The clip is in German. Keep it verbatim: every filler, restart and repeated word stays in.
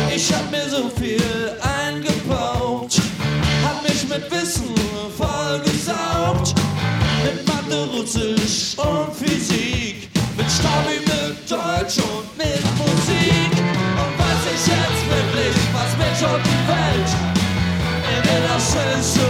Ich hab mir so viel eingebaut, hab mich mit Wissen vollgesaugt, mit Mathe, Russisch und Physik, mit Stabi, mit Deutsch und mit Musik. Und weiß ich jetzt wirklich, was mich und die Welt in den Asche